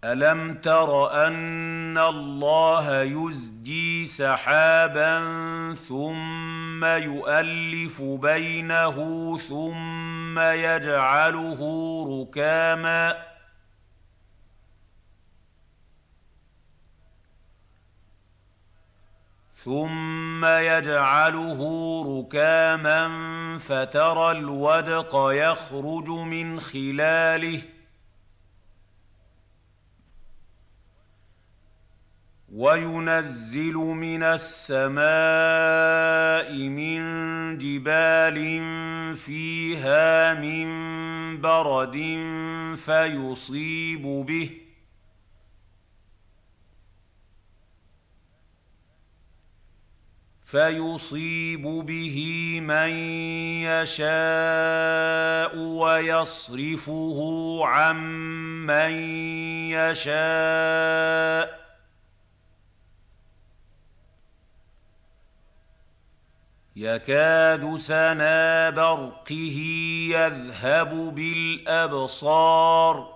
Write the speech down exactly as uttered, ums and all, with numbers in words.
ألم تر أن الله يزجي سحابا ثم يؤلف بينه ثم يجعله ركاما ثم يجعله ركاما فترى الودق يخرج من خلاله وينزل من السماء من جبال فيها من برد فيصيب به فيصيب به من يشاء ويصرفه عن من يشاء يكاد سنا برقه يذهب بالأبصار